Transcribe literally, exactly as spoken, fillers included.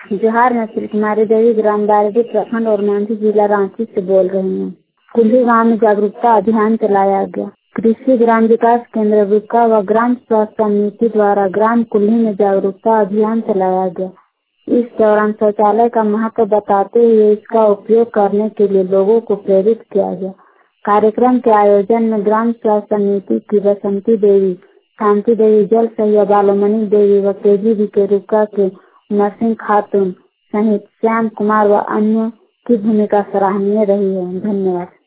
जोहार, मैं श्री कुमारी देवी ग्राम बारेडी प्रखंड और मांझी जिला रांची से बोल रही हूँ। कुल्ही गाँव में जागरूकता अभियान चलाया गया। कृषि ग्राम विकास केंद्र रुका व ग्राम स्वास्थ्य समिति द्वारा ग्राम कुल्ही में जागरूकता अभियान चलाया गया। इस दौरान शौचालय का महत्व बताते हुए इसका उपयोग करने के लिए लोगों को प्रेरित किया गया। कार्यक्रम के आयोजन में ग्राम स्वास्थ्य समिति की बसंती देवी, शांति देवी, जल सहिया बालोमणि देवी व केजी के रुका के नरसिंह खातून सहित श्याम कुमार व अन्य की भूमिका सराहनीय रही है। धन्यवाद।